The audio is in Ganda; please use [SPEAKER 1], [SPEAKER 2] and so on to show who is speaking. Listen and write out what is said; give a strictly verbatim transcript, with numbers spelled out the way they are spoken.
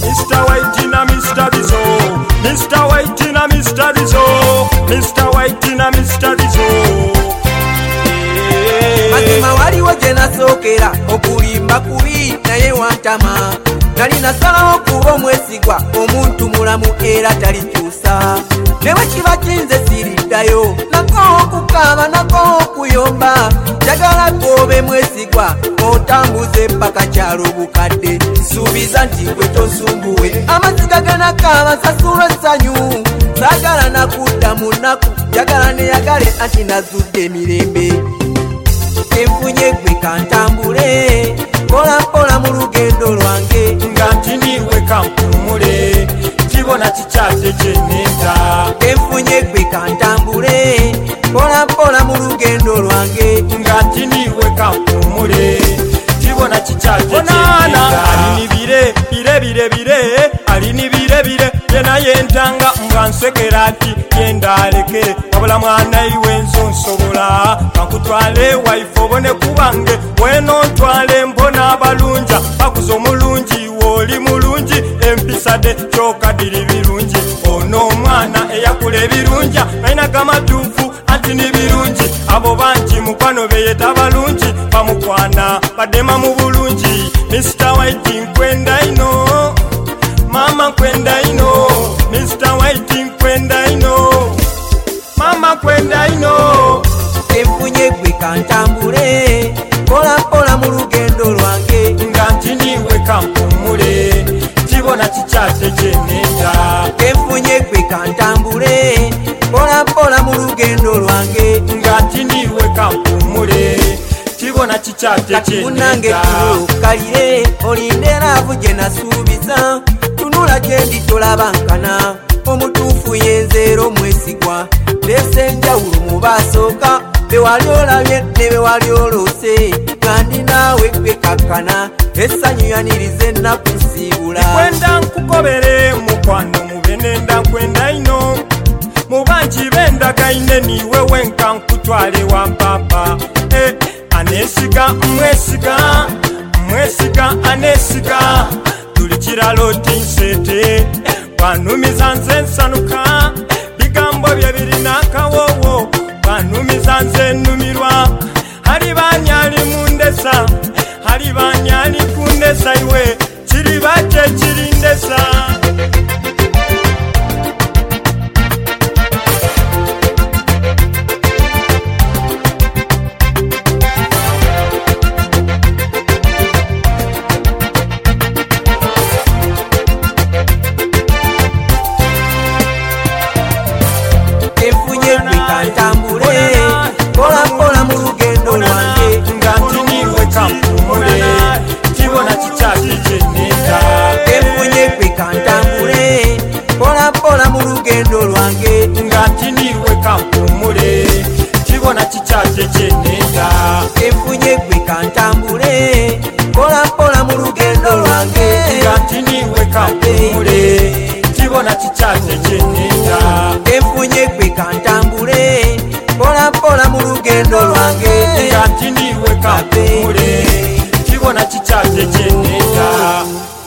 [SPEAKER 1] Mister White na Mister Bizo, Mister White na Mister Bizo, Mister White na Mister Bizo.
[SPEAKER 2] Mazima waliwo gye nasookera okulimba kubi naye wantama. Nali nasalawo okuba omwesigwa omuntu mulamu era talikyusa. Ne bwe kiba kinze siriddayo nako okukaaba nako okuyomba. Njagala gwobe mwesigwa otambuze paka kyalo bukadde. Suubiza nti gwe tosumbuwe amaziga ganakaaba nsasula essanyu. Saagala nakudda mu nnaku njagala neyagale anti nazudde emirembe. Enfunye gwe kantambule pola pola mu lugendo lwange
[SPEAKER 1] nga nti niwe kampumule kibona kikyate kyeneta.
[SPEAKER 2] Enfunye gwe kantambule pola pola mu lugendo lwange
[SPEAKER 1] nga nti niwe kampumule kibona kikyate kyeneta. Alini bire bire bire bire alini bire bire yena yentanga nga nsekera ati yenda aleke wabula mwana iwe nsonsobola kankutwale waife obone kubange weno ntwale mbona abalunja bakuza omulungi woli mulungi empisade kyokadiri birungi ono omwana eyakula ebirunja naina gamatuufu anti ni birungi abo bangi mukwano beyeta balungi bamukwana badema mu bulungi. Mister White nkwenda ino mama kwenda ino, Mister White nkwenda ino mama kwenda ino.
[SPEAKER 2] Enfunye gwe kantambule pola pola mu lugendo lwange
[SPEAKER 1] nga nti niwe kampumule kibona kikyate kyeneta.
[SPEAKER 2] Enfunye gwe kantambule pola pola mu lugendo lwange
[SPEAKER 1] nga nti niwe kampumule kibona kikyate
[SPEAKER 2] munange
[SPEAKER 1] kyeneta.
[SPEAKER 2] tukalire olindera avu gye nasuubiza tunula gyendi tolabankana omutuufu yenzeera omwesigwa. Leese enjawulo mu basooka bewali olabye ne bewali oloose kandi naawe kwekakkana essanyu yanirize ennaku nsiibula.
[SPEAKER 1] Kwenda nkukobere mukwano mube nenda nkwenda ino mu bangi bendagaine niwe wenka nkutwale wa mpapa. Eh, anesiga mwesiga mwesiga anesiga tuli kiralo tinsete banumiza nze nsanuka bigambo bye birina akawowo banumiza nze numirwa. Hari banyali mundesa hari banyali kundesa iwe kiri bache kirindesa.
[SPEAKER 2] Enfunye gwe kantambule pola pola mu lugendo lwange
[SPEAKER 1] nga nti niwe kampumule kibona kikyate kyeneta.
[SPEAKER 2] Enfunye gwe kantambule pola pola mu lugendo lwange
[SPEAKER 1] nga nti niwe kampumule kibona kikyate kyeneta.
[SPEAKER 2] Enfunye gwe kantambule pola pola mu lugendo lwange
[SPEAKER 1] nga nti niwe kampumule kibona kikyate kyeneta.
[SPEAKER 2] Enfunye gwe kantambule pola pola mu lugendo lwange
[SPEAKER 1] nga nti niwe kampumule kibona kikyate kyeneta.